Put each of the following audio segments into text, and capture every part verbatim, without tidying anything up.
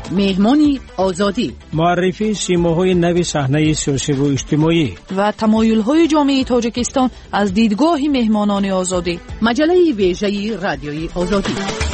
مهمانی آزادی، معرفی سیماهای نو صحنه سیاسی و اجتماعی و تمایل‌های جامعه تاجیکستان از دیدگاه مهمانان آزادی. مجله ویژه رادیوی آزادی.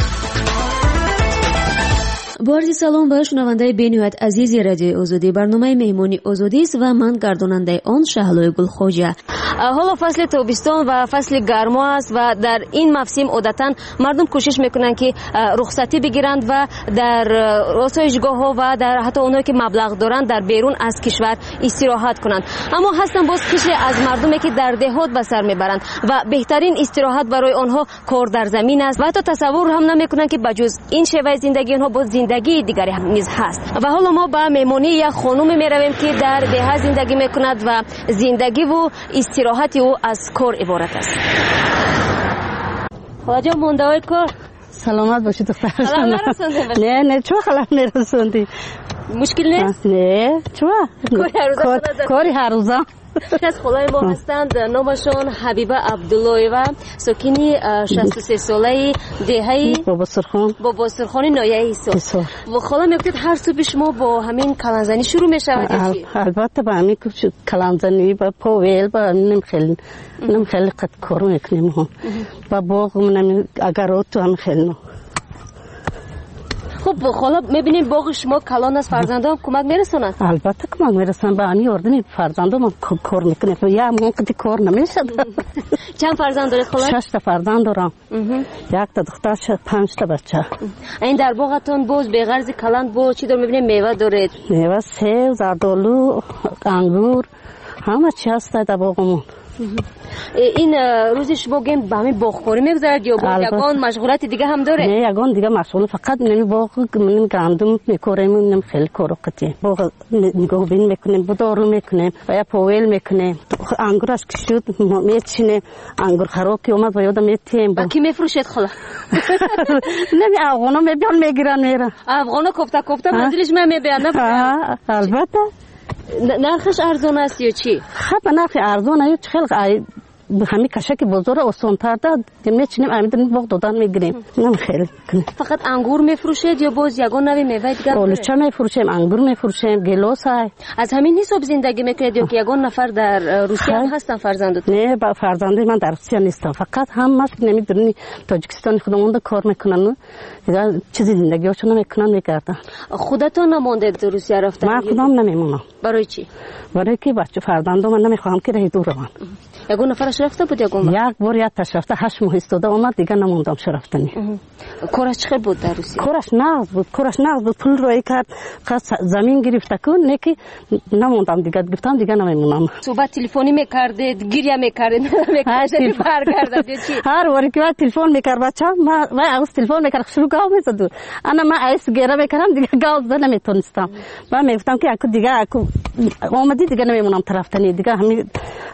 با عرض سلام به شنونده بین‌نهایت عزیز رادیوی آزادی. برنامه مهمانی آزادی است و من گرداننده آن شهلای گلخوجه. حالا فصل تابستان و فصل گرما است و در این موسم عادتاً مردم کوشش میکنن که رخصتی بگیرند و در آسایشگاه‌ها و در حتی اونایی که مبلغ دارند در بیرون از کشور استراحت کنند. اما هستن باز قشری از مردمی که در دهات به سر میبرند و بهترین استراحت برای آنها کار در زمین است و حتی تصور هم نمیکنن که بجز این شیوه زندگی آنها باز زندگی دیگری هم نیز هست. و حالا ما به مهمانی یک خانم میرویم که در دهات زندگی میکند و زندگی و استراحت او از کار عبارت است. خواجه مونده های کار سلامت باشید دختر. خلال نرسونده باشید؟ نه نه چرا خلال نرسوندی؟ مشکل نیست؟ نه چرا؟ کاری هر روزه. از خلای ما هستند، نامشان حبیبه عبداللهیوا، ساکنی شصت و سه ساله دهه بابا سرخان بابا سرخان نایه ایسا. و خالا میگفتید هر صبح شما با همین کلانزنی شروع میشود یا چی؟ البته با همین کلانزنی با پاویل با نم خیلی نم خیلی قد کارو میکنیم هم با باغ منم اگرات تو هم خیلی. خب خالا میبینیم باغ شما کلان است، فرزندان کمک میرسونن؟ البته کمک میرسونن، با همین اردنی فرزندان هم کار میکنه یا موقعی کار نمیشه. چند فرزند دارید خالا؟ شش تا فرزند دارم، یک تا دختر، پنج تا بچه. این در باغتون باز به غرض کلان با چی دار میبینیم؟ میوه دارید؟ میوه سیب، زردآلو، انگور، همه چی هست در باغمون. این روز شما گیم با همین باغکاری میگذرد یا با یگان مشغولیت دیگه هم داره؟ نه یگان دیگه مشغول، فقط نمی باغ من گندم میکاریم، نمی خیلی کارو قطعی باغ نگاه بین میکنیم، بدارو میکنیم و یا پاویل میکنیم. انگورش که شد میچینیم، انگور خراب که اومد و یادم میتیم. با کی میفروشید خلا؟ نمی افغانا میبیان میگیرن میرن. افغانا کوفته کوفته منزلش میبیان نه؟ البته. نرخش ارزان است یا چی؟ خب نرخ ارزان است، خیلی همین کشک بزرگ آسان تر داد میچینیم امیدن باغ دادن میگیریم. نم خیلی فقط انگور میفروشید یا باز یگان نوی میوه دیگه؟ آلوچه میفروشیم، انگور میفروشیم، گیلاس های. از همین حساب زندگی میکنید یا که یگان نفر در روسیه هم هستن فرزندتون؟ نه با فرزندای من در روسیه نیستم، فقط هم مست نمیدونی تاجیکستان خودمون کار میکنن، دیگه چیزی زندگیشون میکنن میگردن. خودتون نمونده در روسیه رفتن؟ من خودم نمیمونم. برای چی؟ برای که بچه فرزندام من نمیخوام که راه دور روان. یگان نفرش رفته بود یگان؟ یک بار یا تشرفته هشت ماه استاده اومد دیگه نموندم شرفتنی. کارش چقدر بود در روسیه؟ کارش نقد بود، کارش نقد بود، پول روی کرد، خواست زمین گرفته کن، نکی نموندم دیگه، گفتم دیگه نمیمونم. صحبت تلفنی میکردید، گریه میکردید، میکردید برگردید چی؟ هر وقتی که تلفن میکرد بچه‌م ما ما از تلفن میکرد شروع گاو میزد. انا ما ایس گریه میکردم دیگه گاو زدن نمیتونستم. من میگفتم که اكو دیگه اكو اومدی دیگه نمیمونم طرفتنی دیگه همین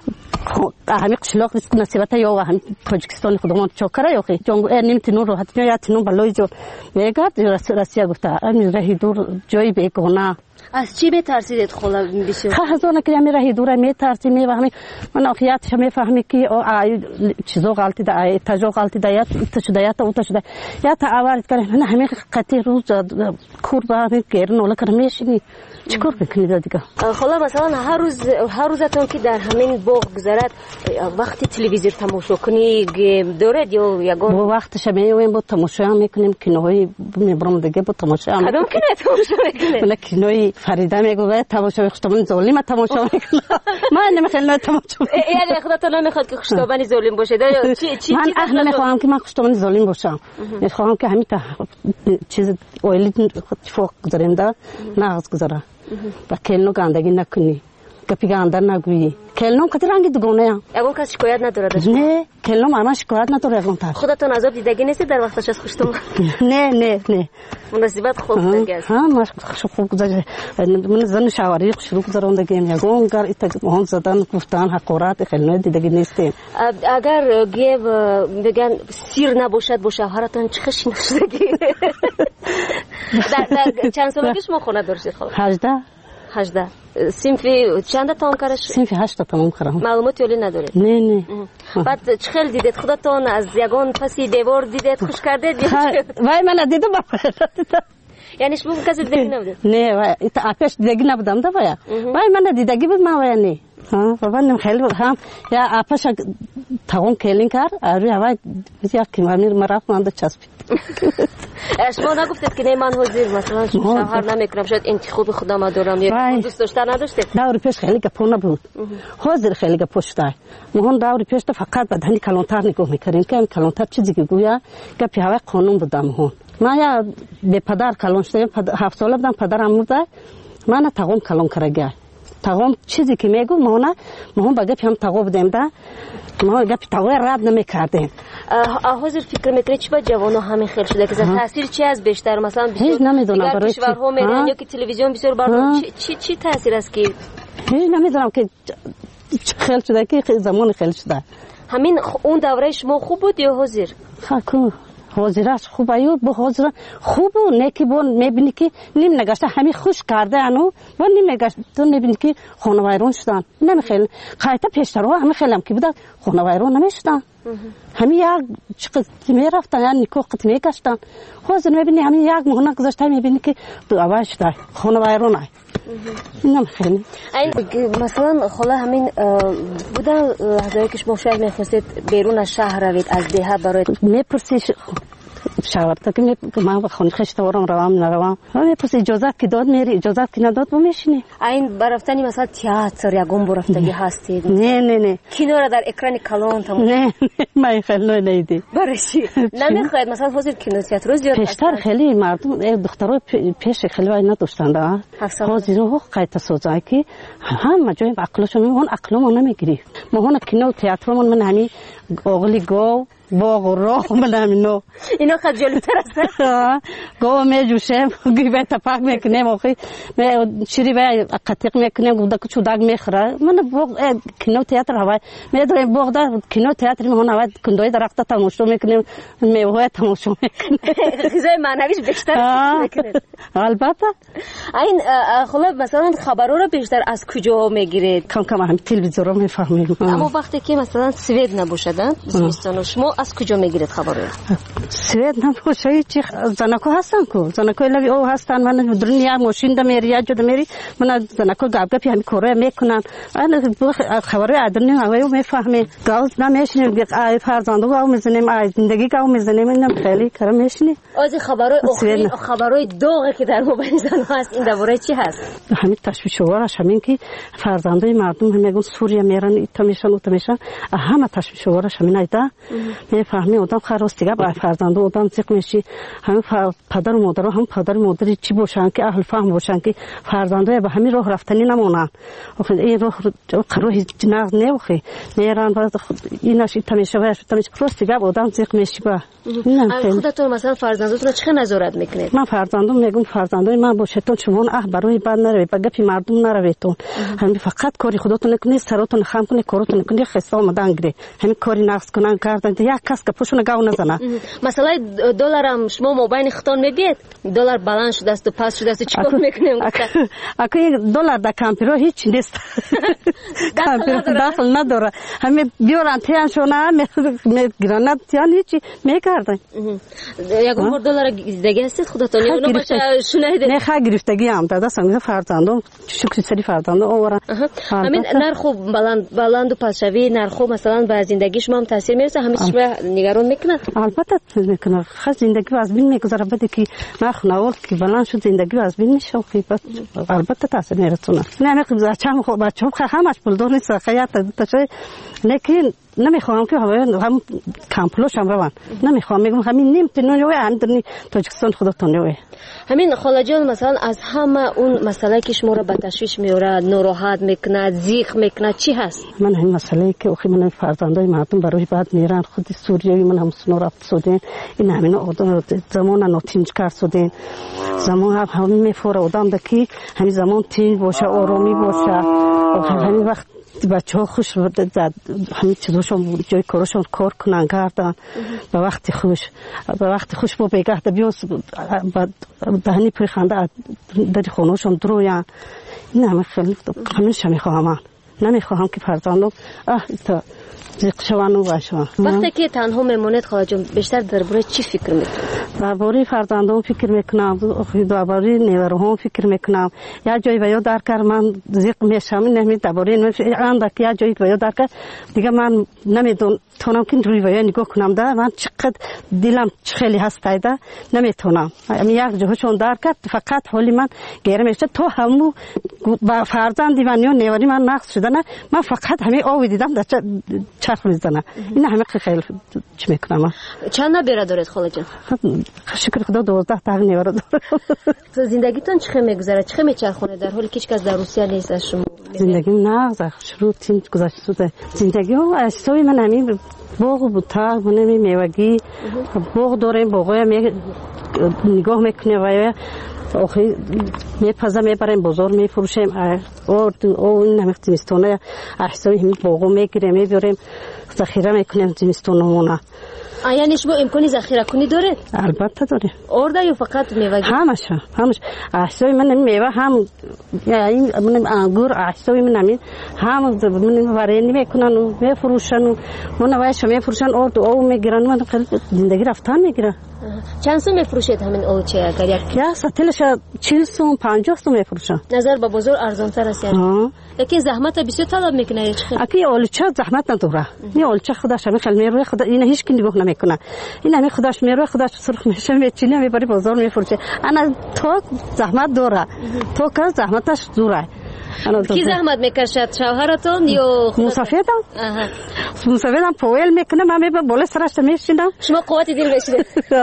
همین قشلاق نیست نصیبت یا و همین تاجیکستان خودمون چاکره یا خی جنگ نمیتونن راحت یا تنون بالای جو میگرد راستی گفته امیر راه دور جای بیگانه. از چی بترسیدید خلا بسیار؟ خزانه که امیر راه دور میترسی میفهمی من آخیاتش میفهمی که چیزا غلطی ده تجا غلطی ده یا تشده یا تو تشده یا تا اول کنه من همین قطعی روز کور با گرن ولا کنه میشینی چیکار بکنید دیگه؟ خلا مثلا هر روز هر روزتون که در همین باغ گذرد وقتی تلویزیون تماشا کنی دارد یا یگان با وقتش میایم با تماشا میکنیم کینوهای میبرم دیگه با تماشا کدوم کینو تماشا میکنید؟ من کینوی فریده میگه تماشا خشتبان ظالم تماشا میکنم. من نمیخوام تماشا یعنی خودتون نمیخواد که خشتبان ظالم باشه یا چی چی من اهل نمیخوام که من خشتبان ظالم باشم، میخوام که همین چیز اولی فوق گذارنده ناز گذاره و کلنو گندگی نکنی گپی گندر نگویی. کلنو کتی رنگی دوگانه ام یگان کسی شکایت نداره داشت؟ نه کلنو من شکایت نداره یگان تر. خودتون عذاب دیدگی نیستید در وقتش از خشتم؟ نه نه نه مناسبت خوب دیگه است. ها ما خوب گذاشته من زن شواری شروع گذروندگی یگان گر اتفاق زدن گفتن حقارت کلنو دیدگی نیستیم. اگر گیو بگن سیر نباشد با شوهرتون چه خشی نشدگی؟ در چند سالگی شما خونه داشتید خاله؟ هجده هجده. سینفی چند تا کارش؟ سینفی هشت تا کارم. معلومات ولی ندارید؟ نه نه. بعد چه خیلی دیدید خودتون از یگان پسی دیوار دیدید خوش کردید؟ وای من دیدم. یعنی شما کسی دیدگی نبودید؟ نه و آپش دیدگی نبودم ده بایا وای من دیدگی بود ما وای ها بابا نم خیلی هم یا آپش تاون کلین کار آره وای بسیار کیمامیر مرا فهمید چسبید شما نگفتید که نه من حاضر مثلا شوهر نمیکنم شاید انتخاب خودم دارم یا دوست داشتن نداشتید؟ داوری پیش خیلی گپونه بود حاضر خیلی گپشتای مهون داوری پیش تو فقط بدنی کلانتر نگاه میکردیم که کلانتر چیزی که گویا گپی هوا قانون بودم مهون ما یا به پدر کلان شدم هفت ساله بودم پدرم مرده من تاقوم کلان کرده تاقوم چیزی که میگو مهونه مهون با گپی هم تاقو بودیم ده ما گپی تاقوی رد نمیکردیم حاضر فکر میکنید چی با جوانو همین خیلی شده که تاثیر چی از بیشتر مثلا هیچ نمیدونم برای چی کشورها میرن یا که تلویزیون بسیار بردم چی چی تاثیر است که هیچ نمیدونم که خیلی شده که زمان خیلی شده همین اون دوره شما خوب بود یا حاضر خاکو حاضرش خوب ایو به حاضر خوب و نکی بون میبینی که نیم نگشته همین خوش کرده انو و نیم نگشته تو میبینی که خانوایرون شدن نمیخیل قایتا پیشتر همین خیلی هم که بوده خانوایرون نمیشدن همین یک چقدر میرفتن یا نیکو قط میگشتن حاضر میبینی همین یک مهنه گذاشته میبینی که دو آواز شده خانوایرون های اینم خیلی مثلا خاله همین بوده هزایی که شما شاید میخواستید بیرون از شهر روید از دیه برای میپرسی شاورتا که من با خانه خشت ورم روام نروام میپرسی اجازت که داد میری اجازت که نداد و میشینی این برفتنی مثلا تئاتر یا گم برفتگی هستید نه نه نه کینو را در اکران کلان تمام نه من خیلی نیدی برای چی نمیخواید مثلا فوزید کینو تئاتر زیاد پیشتر خیلی مردم دخترای پیش خیلی وای نداشتن ده حاضر رو قایت سوزای که هم جای عقلشون اون عقلمون نمیگیری ما هون کینو تئاترمون من همین اوغلی گو باغ و راه ملامینو اینا خیلی جلوتر است گو میجوشم گیبه تپاک میکنم آخی می چیری و قطیق میکنم گودا که چوداگ میخوره من باغ کینو تئاتر هوا میدونم باغ در کینو تئاتر میهون هوا کندوی درخت تماشا میکنم میوه تماشا میکنم غذای معنویش بیشتر میکنه البته این خلاص مثلا خبرها رو بیشتر از کجا میگیرید کم کم هم تلویزیون رو میفهمیم اما وقتی که مثلا سوئد نباشد زمستان شما از کجا میگیرید خبر رو؟ سوئد نباشه چی زنکو هستن کو زنکو لوی او هستن من دنیا ماشین د میری یا جد میری من زنکو گاب گپی همین کره میکنن من خبر ادنی هوایو میفهمه گاز نمیشنیم بی فرزندو او میزنیم از زندگی گاو میزنیم اینم خیلی کار میشنی از خبرای اخیر خبرای داغی که در موبایل زن هست این درباره چی هست همین تشویش ورش همین که فرزندای مردم میگن سوریه میرن ایتا میشن اوتا میشن همه تشویش ورش همین ایدا میفهمی آدم خراستی با فرزند آدم زیق میشی همین پدر و مادر هم پدر و مادری چی باشن که اهل فهم باشن که فرزندای به همین راه رفتنی نمونن آخه این راه قرار هیچ ناز نمیخوی میرن بعد اینش تمیشه و تمیشه خراستی با آدم زیق میشی با خودتون مثلا فرزنداتون چه نظارت میکنید من فرزندم میگم فرزندای من باشه تو شما اه برای بعد نروید به گپی مردم نرویدتون همین فقط کاری خودتون نکنید سراتون خام کنید کارتون نکنید خسته آمدن گیری همین کاری نقص کنن کردن یک کس که پوشونه گاو نزنه مثلا دلار هم شما موبایل خطان میگید دلار بلند شده است و پس شده است چیکار میکنیم اگه یک دلار در کامپیوتر هیچ نیست کامپیوتر داخل نداره همین بیارن تیان شونه میگیرن تیان هیچی میکردن یک بار دلار دیگه است خودتون اونو باشه شونه نه خا گرفتگی هم داده سم فرزندم شکر سری فرزندم اورا همین نرخ بلند بلند و پسوی نرخ مثلا به زندگی شما هم تاثیر میرسه همین شما نگران میکنه البته میکنه خود زندگی از بین میگذره بده که نرخ نور که بلند شد زندگی از بین میشه البته تاثیر میرسونه نه میگم بچه‌م خب بچه‌م همش پول دار نیست خیاط تشه لیکن نمیخوام که هم کامپلوش هم روان نمیخوام میگم همین نیم تنو یه اندرنی تاجیکستان خودتون یه همین خاله جان مثلا از همه اون مسئله که شما رو به تشویش میاره ناراحت میکنه زیق میکنه چی هست من همین مسئله که اخی من فرزندای مردم برای بعد میرن خود سوریه من هم سنو رفت سودین این همین آدم زمان ناتینج کرد سودین زمان هم همین میفوره آدم دکی همین زمان تین باشه آرامی باشه همین وقت بچه ها خوش زد همین چیزاشون جای کارشون کار کنن کردن به وقتی خوش به وقتی خوش با بگه ده بیان دهنی پری خنده در خونهشون درویان این همه خیلی همیشه میخواهم نمیخواهم که فرزندم اه تا زیق شوانو باشه. وقتی که تنها میمونید خاله جان بیشتر درباره چی فکر میکنید؟ درباره فرزندان فکر میکنم، درباره نیروها فکر میکنم. یا جایی باید در کار من زیق میشم، نمیدونم درباره اندک یا جایی باید در کار دیگه من نمیدونم تونم که روی باید نگاه کنم ده من چقدر دلم خیلی هسته ده نمیتونم. یک جهشون در کار فقط حالی من گیره میشه تو همو فرزندی من یا نیوری من نقص شده نه من فقط همه آوی دیدم در چرخ میزنه. این همه خیلی چی میکنم. چند نبیره دارید خاله جان؟ شکر خدا دوازده تا نیوره دارم. زندگیتون چه میگذره؟ چه میچرخونه در حالی که هیچ کس در روسیه نیست از شما؟ زندگیم نه شروع تیم گذشته شده. زندگی و استوی من همین باغ بود تا منمی میوگی باغ داریم باغای می نگاه میکنه و آخی میپزه میبریم بازار میفروشیم اور او این همه زمستونه احسای همین باغو میگیریم میبریم ذخیره میکنیم زمستونمونه. یعنی شما امکانی ذخیره کنی داره؟ البته داره. آرده یا فقط میوه؟ همش همش احسای من میوه هم یعنی من انگور احسای من همین هم من وارینی میکنن و میفروشن و من وایش میفروشن اور او میگیرن من خیلی زندگی رفتن میگیره. چند سو میفروشید همین اوچه اگر یک یا ساتلش چهل سو پنجاه سو میفروشن. نظر به بازار ارزان تر است یعنی. لیکن زحمت بسیار طلب میکنه چه؟ اکی اولچه زحمت نداره. این اولچه خودش همین خیلی میروه خدا این هیچ کی نگاه نمیکنه. این همین خودش میروه خودش سرخ میشه میچینه میبری بازار میفروشه. انا تو زحمت داره. تو که زحمتش دوره. کی زحمت میکشد شوهرتون یا مسافرم؟ آها. مسافرم پویل میکنه من میبرم بالا سرش میشینم. شما قوت دل بشید.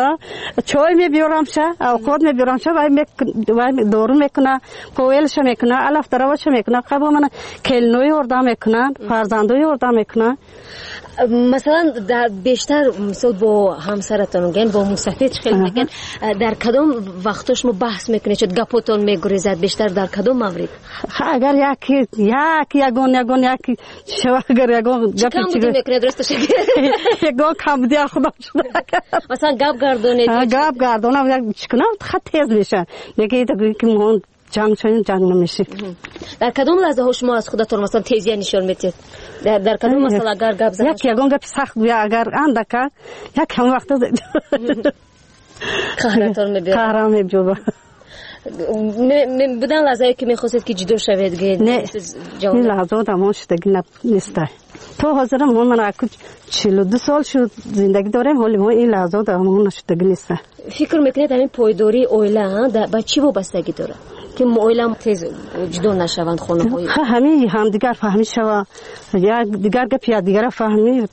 چای میبیارم شه او خود میبیارم شه وای وای دورو میکنه پویلش میکنه الف دروش میکنه قبل من کلنوی وردا میکنه فرزندوی وردا میکنه. مثلا در بیشتر مثلا با همسرتون گن با مسافر خیلی میگن در کدام وقتش شما بحث میکنید چه گپتون میگریزد بیشتر در کدام مورد؟ اگر یکی یکی یگون یگون یکی شو اگر یگون گپی چی میکنه درستش یگون کم دی خدا مثلا گپ گردونه گپ گردونه یک چیکنم خط تیز میشه نگید که مون جنگ چون جنگ نمیشه. در کدام لحظه شما از خودتون مثلا تیزی نشون میدید؟ در در کدام مثلا اگر گپ زدن یک یگون گپ سخت بیا اگر اندکا یک هم وقت قهرتون میبینه قهرم میبینه بدن لحظه که میخواستید که جدا شوید گید نه این لحظه دامون شدگی نیست. تو حاضرم من من اکو چهل و دو سال شد زندگی دارم ولی ما این لحظه دامون شدگی نیست. فکر میکنید همین پایداری اویله با چی وابستگی داره که اویله تیز جدا نشوند خونه های همین هم دیگر فهمی شوا یا دیگر گپ یا دیگر فهمی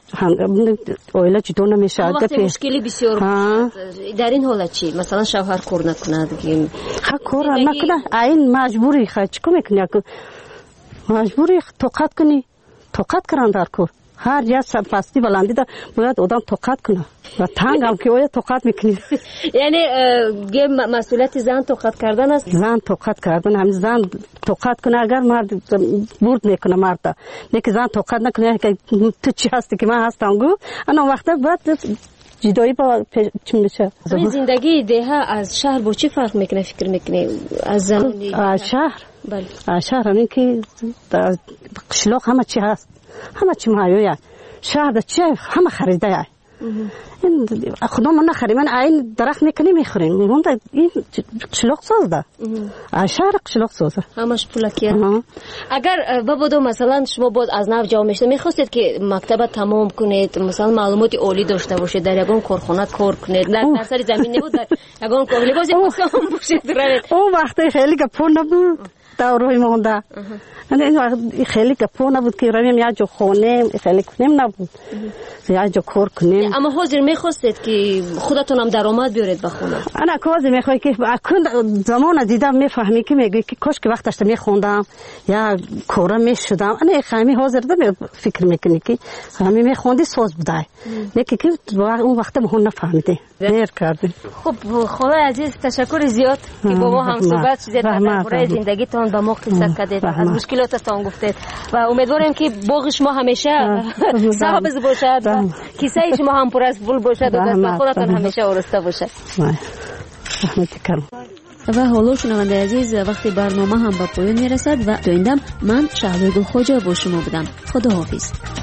اویله جدا نمیشه. وقتی مشکلی بسیار در این حالت چی مثلا شوهر کار نکنه دیگه خا کار نکنه این مجبوری خا چیکار میکنی مجبوری طاقت کنی طاقت کردن در کار هر جا پستی بلندی دا باید آدم طاقت کنه و تنگ هم که اوی طاقت میکنی. یعنی مسئولیت زن طاقت کردن است. زن طاقت کردن هم زن طاقت کنه اگر مرد برد میکنه مرد لیکن زن طاقت نکنه که تو چی هستی که من هستم گو انا وقتا باید جدایی با چی میشه. این زندگی ده از شهر با چی فرق میکنه فکر میکنی از زنانی؟ از شهر بله از شهر همین که قشلاق همه چی هست همه چی مایویه شهر چی همه خریده این خدا من نخریم من این درخت میکنی میخوریم میگم این قشلاق سازده شهر قشلاق سازده همش پولکیه. اگر بابا مثلا شما باز از نو جا میشته میخواستید که مکتب تمام کنید مثلا معلومات عالی داشته باشید در یگان کارخانه کار کنید در سر زمین نبود در یگان کاری بازی کام باشید اون وقتی خیلی گپو نبود دوروی مونده این خیلی گپو نبود که رویم یا جو خونه خیلی کنیم نبود یا جو کار کنیم. اما حاضر میخواستید که خودتون هم درآمد بیارید به خونه؟ انا حاضر میخوای که اکن زمان دیدم میفهمی که میگی که کاش که وقتش میخوندم یا کارا میشدم انا خیلی حاضر دم فکر میکنی که همین میخوندی ساز بودای لیکن که اون وقت مون نفهمیدی دیر کردی. خب خاله عزیز تشکر زیاد که با ما هم صحبت شدید درباره زندگیتون با ما قصه کردید از مشکلاتتون گفتید و امیدوارم که باغ شما همیشه سبز باشد و کیسه شما هم پر از پول باشد و دست خودتون همیشه آراسته باشد. رحمت کرم. و حالا شنونده عزیز وقتی برنامه هم به پایان میرسد و تا این دم من شهلوی گلخوجه با شما بودم. خداحافظ.